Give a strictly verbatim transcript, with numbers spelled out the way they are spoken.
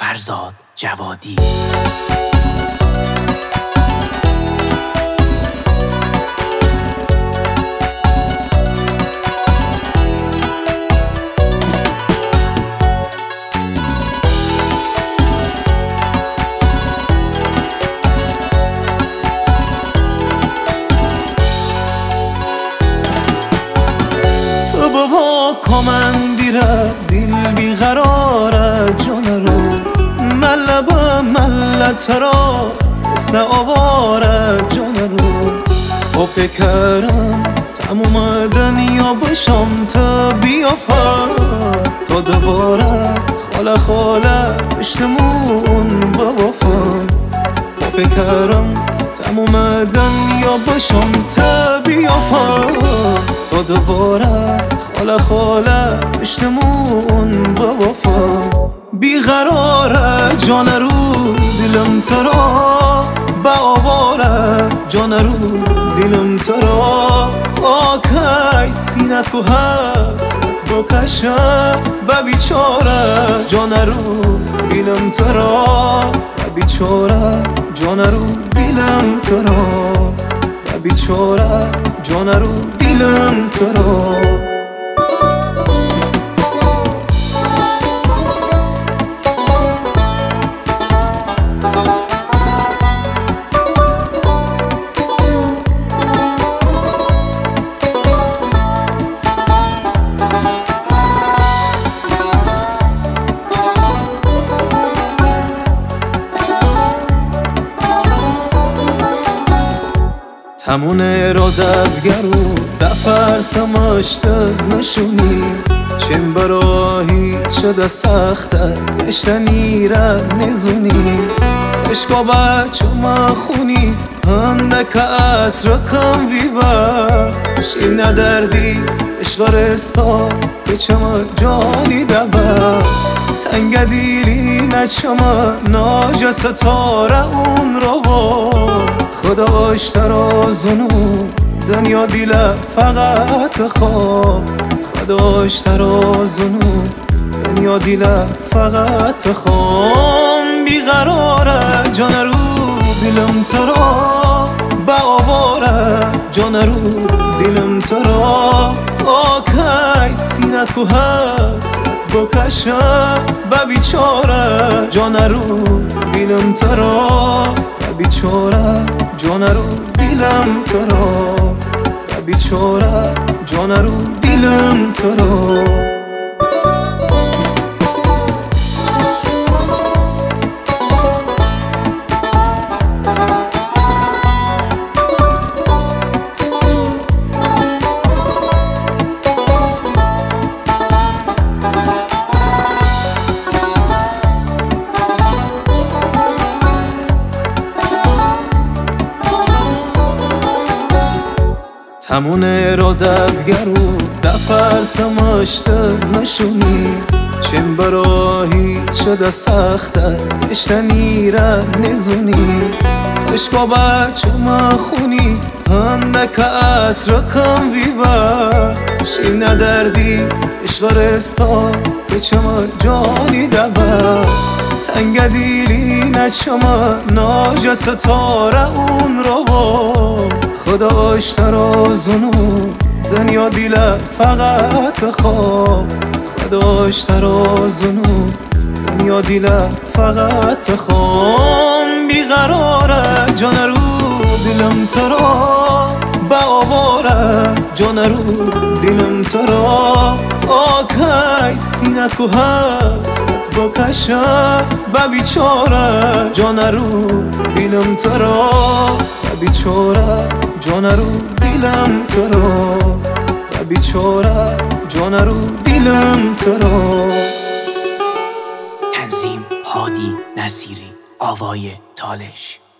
فرزاد جوادی. تو بابا کمندیره دل بیقراره جان رو ملبه ملت را حسن آواره جان رو با فکرم تموم دنیا بشم تا بیافم تا دوباره خاله خاله پشتمون ببافم با فکرم تموم دنیا بشم تا بیافم تا دوباره خاله خاله پشتمون ببافم بیقراره جان رو دلم ترا با آواره جان رو دلم ترا تا کی سینه کو حسرت بکشه و بیچاره جان رو دلم ترا و بیچاره جان رو دلم ترا و بیچاره جان رو دلم ترا. همونه را دبگرو دفرسم اشته نشونی چیم براهی شده سخته گشتنی را نزونی خشکا بچه مخونی هندک از رکم ویبا شیر ندردی عشق رستا کچم جانی دبا تنگ دیری نچم ناج ستاره اون رو خداش ترازونو دنیا دیله فقط خواب خداش ترازونو دنیا دیله فقط خواب بیقراره جان رو دلم ترا با آواره جان رو دلم ترا تا کی سینه کو حسرت بکشه و بیچاره جان رو دلم ترا و بیچاره جان رو دلم ترا و بیچاره جان رو دلم ترا. همونه را دبگرو دفرسم اشته نشونی چیم براهی شده سخته گشتنی را نزونی خشکا بچه مخونی هندک از رکم ویبا شیر ندردی عشق رستا کچم جانی دبا تنگ دیری نچم ناج ستاره اون رو خداش ترازونو دنیا دیله فقط خواب خداش ترازونو دنیا دیله فقط خواب بیقراره جان رو دلم ترا با آواره جان رو دلم ترا تا کی سینه کو حسرت بکشه و بیچاره جان رو دلم ترا و بیچاره جان رو دلم ترا و بیچاره جان رو دلم ترا. تنظیم هادی نصیری، آوای تالش.